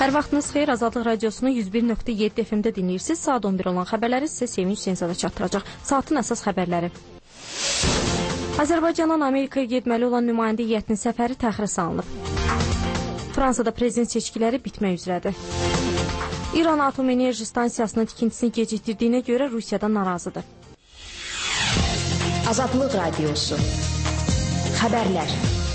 Hər vaxtınız xeyir, Azadlıq Radiosunun 101.7 FM-də dinləyirsiniz. Saat 11 olan xəbərləri sizə Sevinç Hüseynzadə çatdıracaq. Saatın əsas xəbərləri. Azərbaycandan Amerikaya getməli olan nümayəndə heyətinin səfəri təxirə salınıb. Fransada prezident seçkiləri bitmək üzrədir. İran Atom Enerji Stansiyasının tikintisini gecikdirdiyinə görə Rusiyadan narazıdır. Azadlıq Radiosu. Xəbərlər.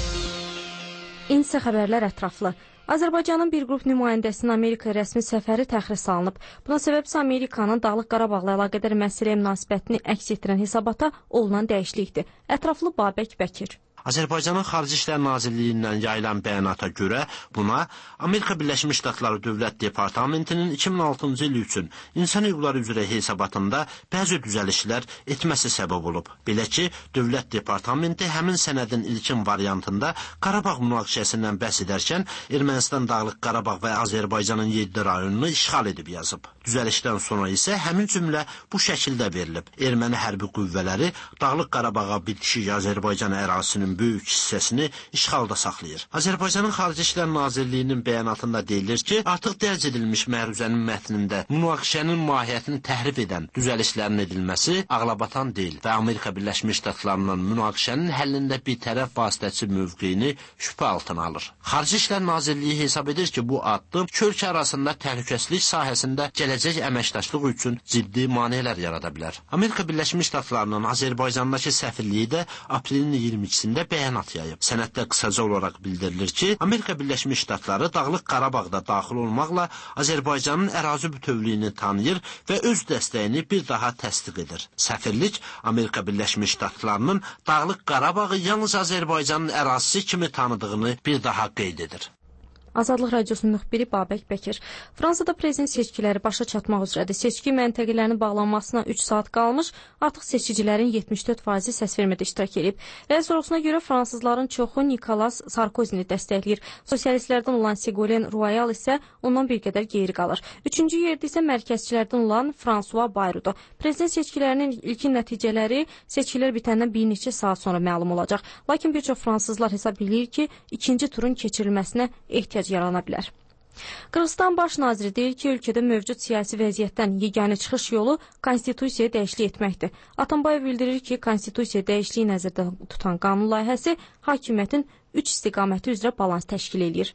İnsə xəbərlər ətraflı. Azərbaycanın bir qrup nümayəndəsinin Amerika rəsmi səfəri təxirə salınıb. Buna səbəb isə Amerikanın Dağlıq Qarabağla əlaqədar məsələyə münasibətini əks etdirən hesabata olunan dəyişiklikdir. Ətraflı Babək Bəkir. Azərbaycanın Xarici İşlər Nazirliyindən yayılan bəyanata görə buna Amerika Birləşmiş Ştatları Dövlət Departamentinin 2006-cı il üçün insan hüquqları üzrə hesabatında bəzi düzəlişlər etməsi səbəb olub. Belə ki, Dövlət Departamenti həmin sənədin ilkin variantında Qarabağ münaqişəsindən bəhs edərkən Ermənistan Dağlıq Qarabağ və Azərbaycanın 7 rayonunu işğal edib yazıb. Düzəlişdən sonra isə həmin cümlə bu şəkildə verilib. Erməni hərbi qüvvələri Dağlıq Qarabağa bitişik Azərbaycan ərazisinin böyük hissəsini işğalda saxlayır. Azərbaycanın Xarici İşlər Nazirliyinin bəyanatında deyilir ki, artıq dərc edilmiş məruzənin mətnində münaqişənin mahiyyətini təhrif edən düzəlişlərin edilməsi ağlabatan deyil və Amerika Birləşmiş Ştatlarının münaqişənin həllində bir tərəf vasitəçi mövqeyini şübhə altına alır. Xarici İşlər Nazirliyi hesab edir ki, bu addım iki ölkə arasında təhlükəsizlik sahəsində gələcək əməkdaşlıq üçün ciddi maneələr yarada bilər. Amerika Birləşmiş Ştatlarının Azərbaycandakı səfirliyi də aprelin 22-sində bəyanat yayıb. Sənəddə qısaca olaraq bildirilir ki, Amerika Birləşmiş Ştatları Dağlıq Qarabağda daxil olmaqla Azərbaycanın ərazi bütövlüyünü tanıyır və öz dəstəyini bir daha təsdiq edir. Səfirlik Amerika Birləşmiş Ştatlarının Dağlıq Qarabağı yalnız Azərbaycanın ərazisi kimi tanıdığını bir daha qeyd edir. Azadlıq Radiosunun müxbiri Babək Bəkir. Fransada prezident seçkiləri başa çatmaq üzrədir. Seçki məntəqələrinin bağlanmasına 3 saat qalmış, artıq seçicilərin 74% səs vermədə iştirak edib. Rəy sorğusuna görə fransızların çoxu Nikolas Sarkozini dəstəkləyir. Sosialistlərdən olan Ségolène Royal isə ondan bir qədər geri qalır. Üçüncü yerdə isə mərkəzçilərdən olan François Bayrou. Prezident seçkilərinin ilkin nəticələri seçkilər bitəndən bir neçə saat sonra məlum olacaq. Lakin bir çox fransızlar hesab edir ki, ikinci turun keçirilməsinə ehtiyac yarana bilər. Qırğızstan baş naziri deyir ki, ölkədə mövcud siyasi vəziyyətdən yeganə çıxış yolu konstitusiyaya dəyişiklik etməkdir. Atambayev bildirir ki, konstitusiya dəyişikliyi nəzərdə tutan qanun layihəsi hakimiyyətin 3 istiqaməti üzrə balans təşkil edir.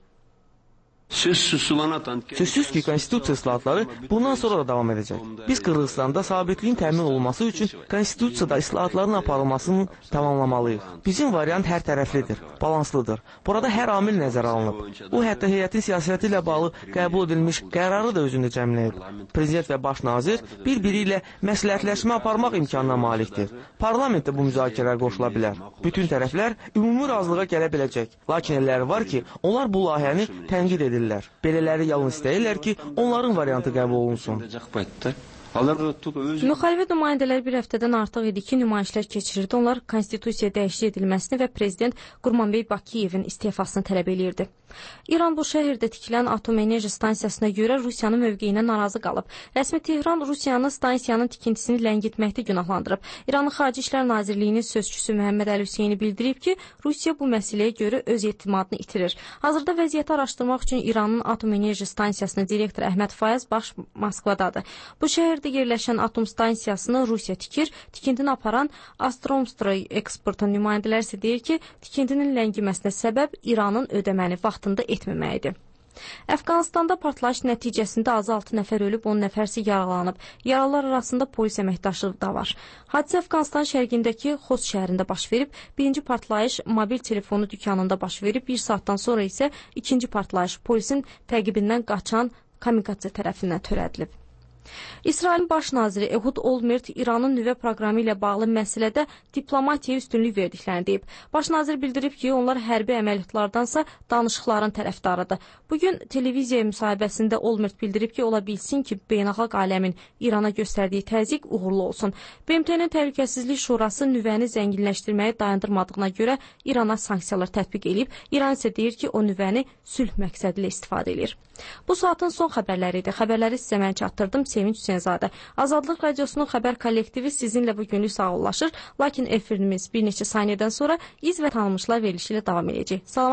Sözsüz ki, konstitusiya islahatları bundan sonra da davam edəcək. Biz Qırğızstanda sabitliyin təmin olunması üçün konstitusiyada islahatların aparılmasını tamamlamalıyıq. Bizim variant hər tərəflidir, balanslıdır. Burada hər amil nəzərə alınıb. O, hətta heyətin siyasəti ilə bağlı qəbul edilmiş qərarı da özündə cəmləyib. Prezident və baş nazir bir-biri ilə məsləhətləşmə aparmaq imkanına malikdir. Parlamentdə bu müzakirələr qoşula bilər. Bütün tərəflər ümumi razılığa gələ biləcək. Lakin elləri var ki, onlar bu layihəni tənqid edirlər. Belələri yalnız istəyirlər ki, onların variantı qəbul olunsun. Müxalifət nümayəndələri bir həftədən artıq idi ki, nümayişlər keçirirdi. Onlar konstitusiya dəyişiklik edilməsini və prezident Qurmanbey Bakıyevin istefasını tələb edirdi. İran bu şəhərdə tikilən Atom Enerji Stansiyasına görə Rusiyanın mövqeyinə narazı qalıb. Rəsmi Tehran Rusiyanın stansiyanın tikintisini ləngitməkdə günahlandırıb. İranın Xarici İşlər Nazirliyinin sözçüsü Məhəmməd Əli Hüseyni bildirib ki, Rusiya bu məsələyə görə öz etimadını itirir. Hazırda vəziyyəti araşdırmaq üçün İranın Atom Enerji Stansiyasının direktoru Əhməd Fayaz baş Moskvadadır. Bu şəhərdə yerləşən atom stansiyasını Rusiya tikir. Tikintini aparan Astromstroy eksportun nümayəndələri isə deyir ki, tikintinin ləngiməsinə səbəb İranın ödəməni vaxtında etməməyidir. Əfqanistanda partlayış nəticəsində azı 6 nəfər ölüb, 10 nəfərsi yaralanıb. Yaralılar arasında polis əməkdaşı da var. Hadisə Əfqanistan şərqindəki Xost şəhərində baş verib. Birinci partlayış mobil telefonu dükanında baş verib. Bir saatdan sonra isə ikinci partlayış polisin təqibindən qaçan kamikatsə tərəfindən törədilib. İsrailin baş naziri Ehud Olmert İranın nüvə proqramı ilə bağlı məsələdə diplomatiyaya üstünlük verdiklərini deyib. Baş nazir bildirib ki, onlar hərbi əməliyyatlardansa danışıqların tərəfdarıdır. Bugün televiziya müsahibəsində Olmert bildirib ki, ola bilsin ki, beynəlxalq aləmin İrana göstərdiyi təzyiq uğurlu olsun. BMT-nin Təhlükəsizlik Şurası nüvəni zənginləşdirməyi dayandırmadığına görə İrana sanksiyalar tətbiq edib. İran isə deyir ki, o nüvəni sülh məqsədilə istifadə edir. Bu saatın son xəbərləri idi. Xəbərləri sizə mən çatdırdım. Sevinç Hüseynzadə. Azadlıq Radiosunun xəbər kollektivi sizinlə bugünlük sağollaşır. Lakin efirimiz bir neçə saniyədən sonra iz və tanınmışlar verilişi ilə davam edəcək.